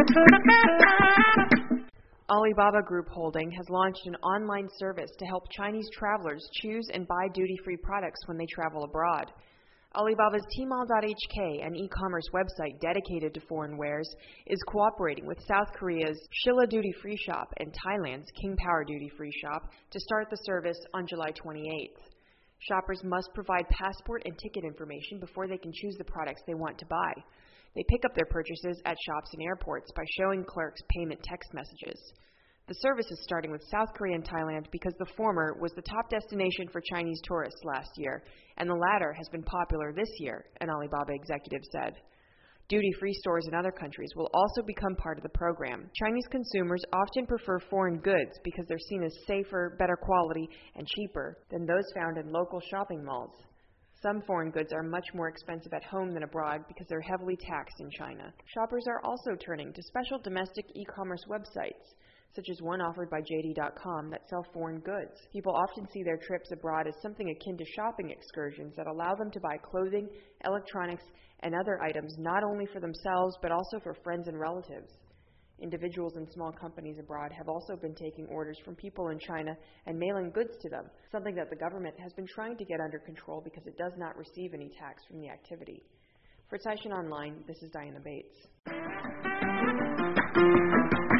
Alibaba Group Holding has launched an online service to help Chinese travelers choose and buy duty-free products when they travel abroad. Alibaba's Tmall.hk, an e-commerce website dedicated to foreign wares, is cooperating with South Korea's Shilla Duty Free Shop and Thailand's King Power Duty Free Shop to start the service on July 28th. Shoppers must provide passport and ticket information before they can choose the products they want to buy. They pick up their purchases at shops and airports by showing clerks payment text messages. The service is starting with South Korea and Thailand because the former was the top destination for Chinese tourists last year, and the latter has been popular this year, an Alibaba executive said. Duty-free stores in other countries will also become part of the program. Chinese consumers often prefer foreign goods because they're seen as safer, better quality, and cheaper than those found in local shopping malls. Some foreign goods are much more expensive at home than abroad because they're heavily taxed in China. Shoppers are also turning to special domestic e-commerce websites, such as one offered by JD.com that sell foreign goods. People often see their trips abroad as something akin to shopping excursions that allow them to buy clothing, electronics, and other items not only for themselves but also for friends and relatives. Individuals and small companies abroad have also been taking orders from people in China and mailing goods to them, something that the government has been trying to get under control because it does not receive any tax from the activity. For Taishan Online, this is Diana Bates.